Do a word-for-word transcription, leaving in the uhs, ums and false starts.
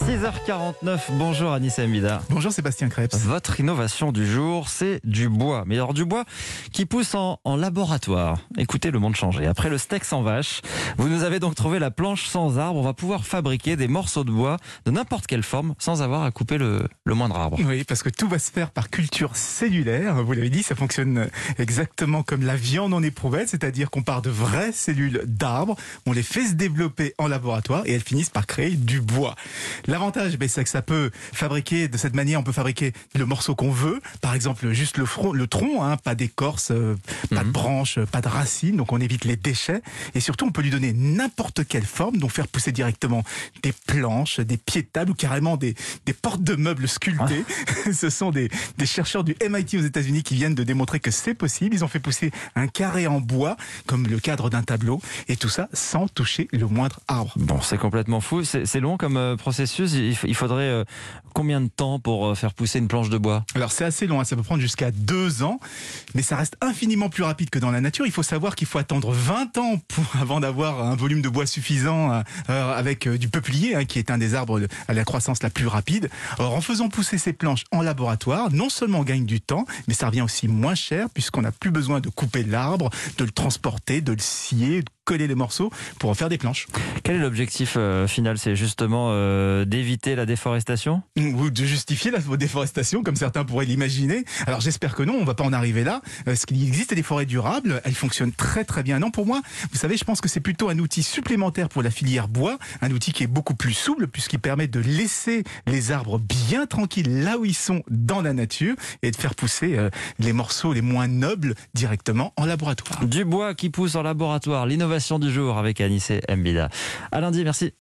six heures quarante-neuf, bonjour Anissa Mbida. Bonjour Sébastien Krebs. Votre innovation du jour, c'est du bois. Mais alors du bois qui pousse en, en laboratoire. Écoutez, le monde change. Après le steak sans vache, vous nous avez donc trouvé la planche sans arbre. On va pouvoir fabriquer des morceaux de bois de n'importe quelle forme sans avoir à couper le, le moindre arbre. Oui, parce que tout va se faire par culture cellulaire. Vous l'avez dit, ça fonctionne exactement comme la viande en éprouvette, c'est-à-dire qu'on part de vraies cellules d'arbres, on les fait se développer en laboratoire et elles finissent par créer du bois. L'avantage, ben, c'est que ça peut fabriquer, de cette manière, on peut fabriquer le morceau qu'on veut. Par exemple, juste le, front, le tronc, hein, pas d'écorce, euh, pas mmh. de branches, pas de racines, donc on évite les déchets. Et surtout, on peut lui donner n'importe quelle forme, donc faire pousser directement des planches, des pieds de table ou carrément des, des portes de meubles sculptées. Ah. Ce sont des, des chercheurs du M I T aux États-Unis qui viennent de démontrer que c'est possible. Ils ont fait pousser un carré en bois, comme le cadre d'un tableau, et tout ça sans toucher le moindre arbre. Bon, c'est complètement fou. C'est, c'est long comme euh, processus. Il faudrait euh, combien de temps pour euh, faire pousser une planche de bois? Alors c'est assez long, hein, ça peut prendre jusqu'à deux ans, mais ça reste infiniment plus rapide que dans la nature. Il faut savoir qu'il faut attendre vingt ans pour, avant d'avoir un volume de bois suffisant euh, avec euh, du peuplier, hein, qui est un des arbres à la croissance la plus rapide. Alors en faisant pousser ces planches en laboratoire, non seulement on gagne du temps, mais ça revient aussi moins cher puisqu'on n'a plus besoin de couper l'arbre, de le transporter, de le scier, de coller les morceaux pour en faire des planches. Quel est l'objectif euh, final? C'est justement euh, d'éviter la déforestation? Ou de justifier la déforestation, comme certains pourraient l'imaginer. Alors j'espère que non, on ne va pas en arriver là. Euh, ce qu'il existe des forêts durables, elles fonctionnent très très bien. Non, pour moi, vous savez, je pense que c'est plutôt un outil supplémentaire pour la filière bois, un outil qui est beaucoup plus souple puisqu'il permet de laisser les arbres bien tranquilles là où ils sont dans la nature et de faire pousser euh, les morceaux les moins nobles directement en laboratoire. Du bois qui pousse en laboratoire, l'innovation du jour avec Anissa Mbida. À lundi, merci.